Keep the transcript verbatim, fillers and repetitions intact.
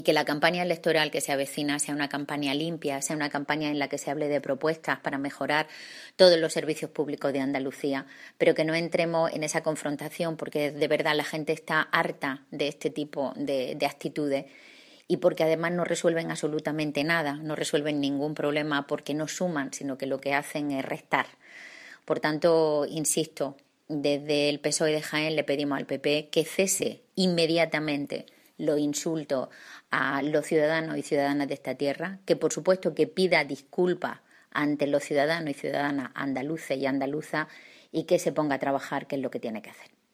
que la campaña electoral que se avecina sea una campaña limpia, sea una campaña en la que se hable de propuestas para mejorar todos los servicios públicos de Andalucía, pero que no entremos en esa confrontación porque de verdad la gente está harta de este tipo de, de actitudes y porque además no resuelven absolutamente nada, no resuelven ningún problema porque no suman, sino que lo que hacen es restar. Por tanto, insisto, desde el P S O E de Jaén le pedimos al P P que cese inmediatamente los insultos a los ciudadanos y ciudadanas de esta tierra, que por supuesto que pida disculpas ante los ciudadanos y ciudadanas andaluces y andaluzas y que se ponga a trabajar, que es lo que tiene que hacer.